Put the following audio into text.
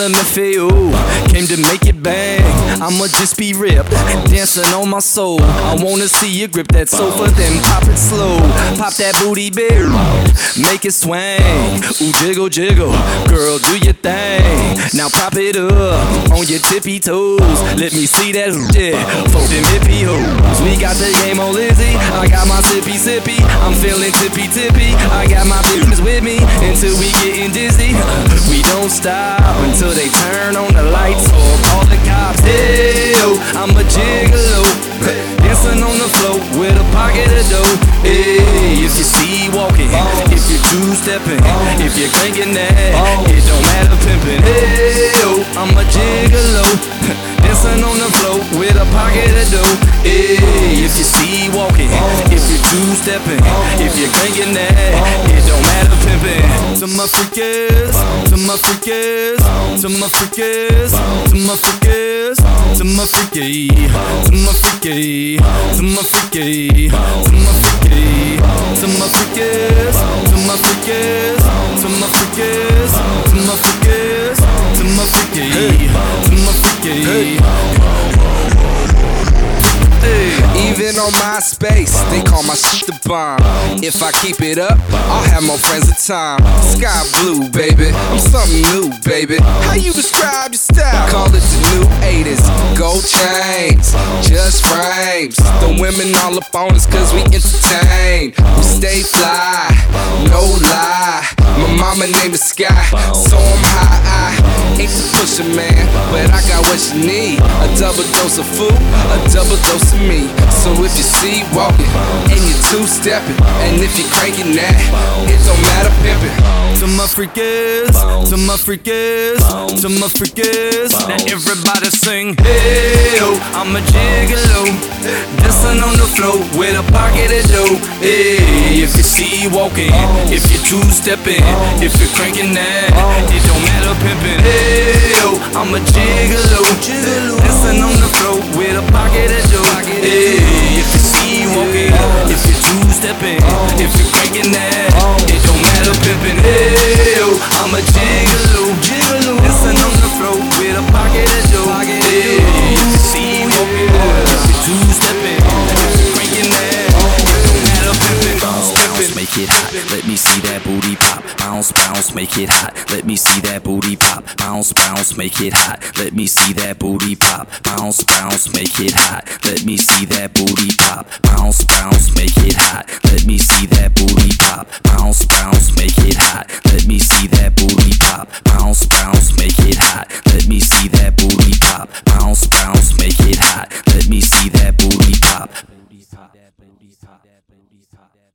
LMFAO came to make it bang. I'ma just be ripped, dancing on my soul. I wanna see you grip that sofa, then pop it slow. Pop that booty big, make it swing. Ooh, jiggle, jiggle, girl, do your thing. Now pop it up on your tippy toes. Let me see that shit for them hippie hoes. We got the game on Lizzie, I got my sippy sippy. I'm feeling tippy tippy, I got my business with me until we getting dizzy. We don't stop until they turn on the lights or call the cops. Hey, yo, I'm a gigolo, dancing on the floor with a pocket of dough. Hey, if you see walking, if you're two-stepping, if you're cranking that, it don't matter pimping. Hey, yo, I'm a gigolo, dancing on the floor with a pocket of dough. Hey, if you see walking, if you're two-stepping, if you're cranking that, it don't matter pimping. To my freakers, to my freakers, to my freakers, to my freakers, to my freaky, to my freaky, to my freaky, to my freaky, to my freakers, to my freakers, to my freakers, to my freakers, to my freaky, to my freaky. Even on MySpace, they call my shit the bomb. If I keep it up, I'll have more friends in time. Sky blue, baby, I'm something new, baby. How you describe your style? Call it the new 80s. Gold chains, just frames. The women all up on us cause we entertain. We stay fly, no lie. My mama name is Sky, so I'm high. I ain't the pusher, man, but I got what you need. A double dose of food, a double dose of me. So if you see walking and you're two-stepping, and if you're cranking that, it don't matter pimping. To my freakers, to my freakers, to my freakers. Now everybody sing, hey yo, I'm a gigolo, dancing on the floor with a pocket of dough. Hey, if you see walking, if you're two-stepping, if you're cranking that, it don't matter pimping. Hey yo, I'm a gigolo, dancing on the floor with a pocket of dough. Hey, if you see walking, if you're two-stepping, if you're cranking that, it don't matter pimping. Hey yo, I'm a gigolo, dancing on the floor with a pocket of dough. Hey, if you see walking, if you're two-stepping, if you're cranking that, it don't matter pimping. Bounce, bounce, make it hot. Let me see that booty pop. Bounce, bounce, make it hot. Let me see that booty pop. Bounce, bounce, make it hot. Let me see that booty pop. Bounce, bounce, make it hot. Let me see that booty pop. Bounce, bounce, make it hot. Let me see that booty pop. Bounce, bounce, make it hot. Let me see that booty pop. Bounce, bounce, make it hot. Let me see that booty pop. Bounce, bounce, make it hot. Let me see that booty pop.